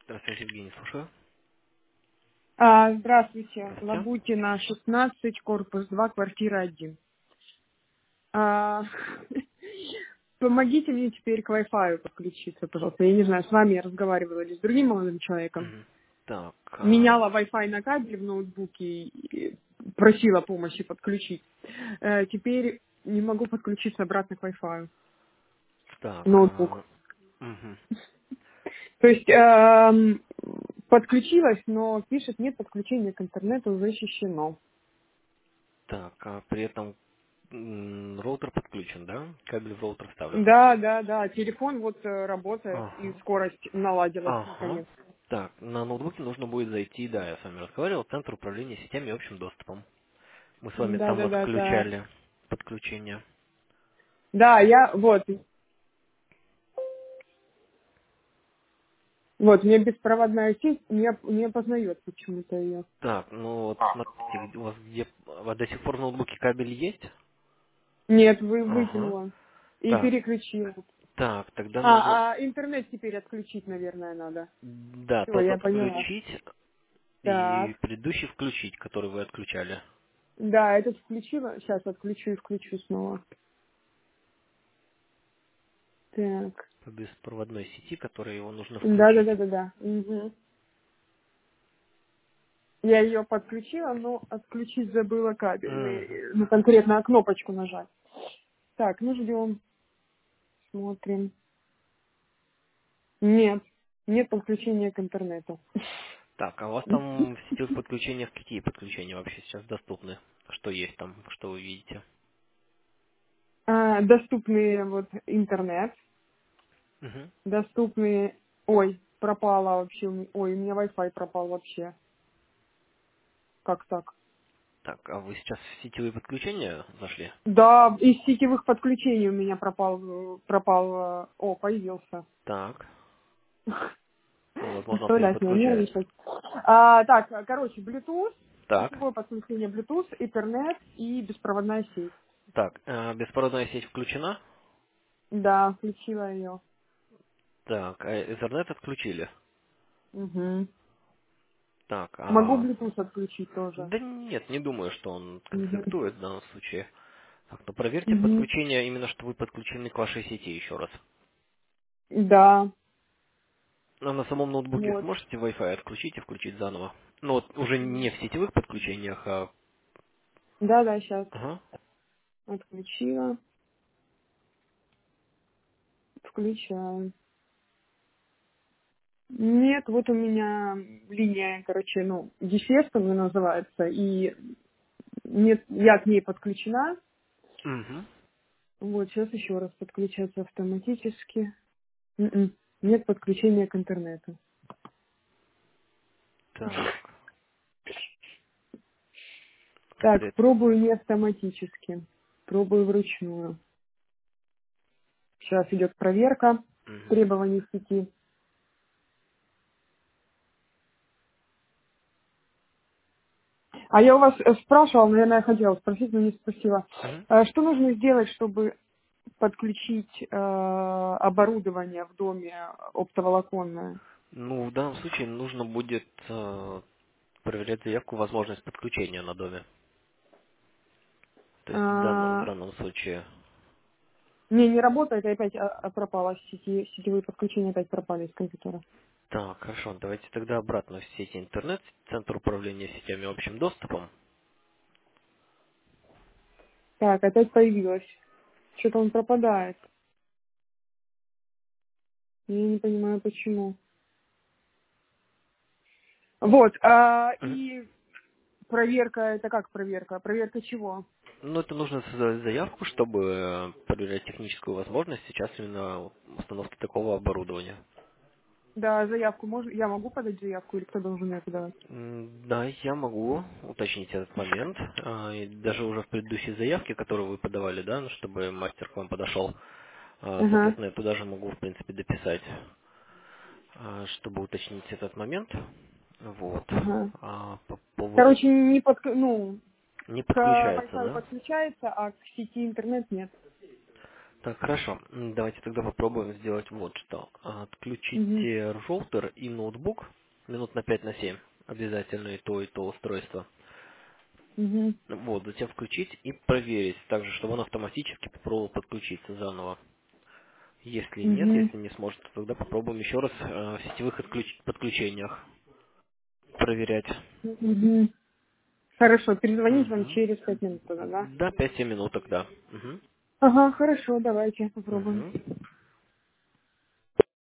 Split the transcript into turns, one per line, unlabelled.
Здравствуйте, Евгений, слушаю.
Здравствуйте.
Здравствуйте.
Лабутина, 16, корпус 2, квартира 1. А, Помогите мне теперь к Wi-Fi подключиться, пожалуйста. Я не знаю, с вами я разговаривала или с другим молодым человеком.
Мгм. Так,
Меняла Wi-Fi на кабель в ноутбуке и просила помощи подключить. Теперь не могу подключиться обратно к Wi-Fi.
так,
Ноутбук.
мгм.
То есть подключилась, но пишет, нет подключения к интернету защищено.
Так, при этом роутер подключен, да? Кабель в роутер вставлен.
Да, да, да. Телефон вот работает и
Ага.
скорость наладилась
Ага.
наконец.
Так, на ноутбуке нужно будет зайти, да, я с вами разговаривал, в Центр управления сетями и общим доступом. Мы с вами
Да,
там
да, да, да.
отключали подключение.
Да, я вот, у меня беспроводная сеть, не познает почему-то ее.
Так, ну вот смотрите, у вас где до сих пор в ноутбуке кабель есть?
Нет,
Ага.
выкинула и
Так,
переключила.
так, тогда нужно,
Интернет теперь отключить, наверное, надо.
да,
Все,
тот
я поняла.
отключить и
Так,
предыдущий включить, который вы отключали.
да, этот включила. Сейчас отключу и включу снова. Так,
По беспроводной сети, которой его нужно
да, да,
включить.
да, да, да. Угу. Я ее подключила, но отключить забыла кабельный,
Мгм.
ну, конкретно кнопочку нажать. Так, ну ждем, смотрим. Нет, нет подключения к интернету.
Так, а у вас там в сетевых подключениях какие подключения вообще сейчас доступны? Что есть там, что вы видите?
Доступный вот интернет,
Мгм.
доступные... Ой, пропала вообще. Ой, у меня Wi-Fi пропал вообще. Как так?
Так, а вы сейчас в сетевые подключения зашли?
Да, из сетевых подключений у меня появился.
Так, ну, возможно, он
Заставляет меня
переподключается.
нервничать. Так, короче, Bluetooth,
Так,
сетевое подключение Bluetooth, интернет и беспроводная сеть.
так, беспроводная сеть включена?
Да, включила ее.
Так, а Ethernet отключили?
Угу.
Так,
Могу Bluetooth отключить тоже.
да нет, не думаю, что он
Угу.
конфликтует в данном случае. Так, ну проверьте
Угу.
подключение, именно что вы подключены к вашей сети еще раз.
Да,
А на самом ноутбуке
вот.
сможете Wi-Fi отключить и включить заново? Ну вот уже не в сетевых подключениях, а...
Да, да, сейчас
Ага.
отключила. Включаю. Нет, вот у меня линия, короче, ну, естественно называется, и нет, я к ней подключена.
Угу.
Вот, сейчас еще раз подключаться автоматически. Нет подключения к интернету.
Так.
Так,
При-
пробую не автоматически. Пробую вручную. Сейчас идет проверка
Мгм.
требований сети. А я у вас спрашивала, наверное, я хотела спросить, но не спросила.
Мгм.
Что нужно сделать, чтобы подключить оборудование в доме оптоволоконное?
Ну, в данном случае нужно будет проверять заявку, возможность подключения на доме. То есть в
А,
данном случае...
не работает, и опять пропала сетевые подключения опять пропали из компьютера.
Так, хорошо, давайте тогда обратно в сети интернет, Центр управления сетями общим доступом.
Так, опять появилось. Что-то он пропадает. Я не понимаю, почему. Вот,
Мгм.
и проверка, это как проверка? Проверка чего?
Ну, это нужно создать заявку, чтобы проверять техническую возможность сейчас именно установки такого оборудования.
Да, заявку можно, я могу подать заявку или кто должен ее подавать?
Да, я могу уточнить этот момент. И даже уже в предыдущей заявке, которую вы подавали, да, ну, чтобы мастер к вам подошел,
Ага,
соответственно, я туда же могу, в принципе, дописать, чтобы уточнить этот момент. Вот.
ага.
По поводу...
Короче, не под, ну,
Не
к
подключается,
Wi-Fi
да?
подключается, а к сети интернет нет.
Так, хорошо. Давайте тогда попробуем сделать вот что.
Угу.
Отключите роутер и ноутбук минут на 5-7. Обязательно и то устройство.
Угу.
Вот, затем включить и проверить, также, чтобы он автоматически попробовал подключиться заново. Если нет,
Угу.
если не сможет, то тогда попробуем еще раз в сетевых подключениях проверять.
Угу. Хорошо, перезвонить вам
Мгм.
через 5 минут тогда, да?
Да, 5-7 минуток, да. Мгм.
Ага, хорошо, давайте попробуем.
Мгм.